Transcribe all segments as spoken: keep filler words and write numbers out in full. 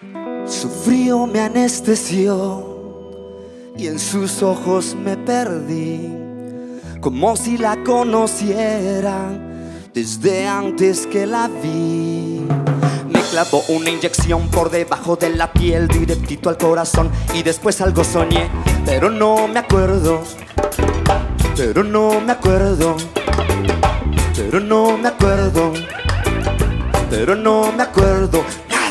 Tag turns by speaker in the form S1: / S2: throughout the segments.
S1: Su frío me anestesió y en sus ojos me perdí, como si la conociera desde antes que la vi. Me clavó una inyección por debajo de la piel, directito al corazón, y después algo soñé, pero no me acuerdo, pero no me acuerdo, pero no me acuerdo, pero no me acuerdo.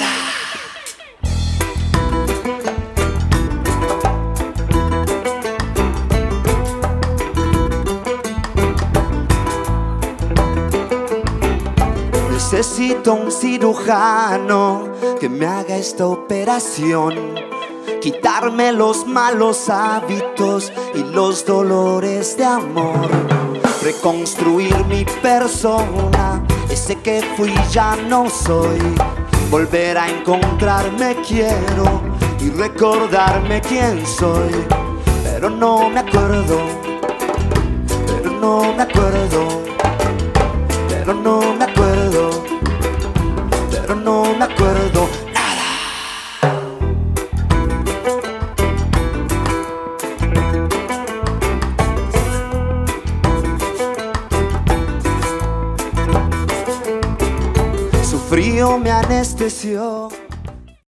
S1: Necesito un cirujano que me haga esta operación, quitarme los malos hábitos y los dolores de amor, reconstruir mi persona, ese que fui ya no soy, volver a encontrarme quiero y recordarme quién soy, pero no me acuerdo, pero no me acuerdo, pero no me acuerdo, pero no me acuerdo nada. Su frío me anestesió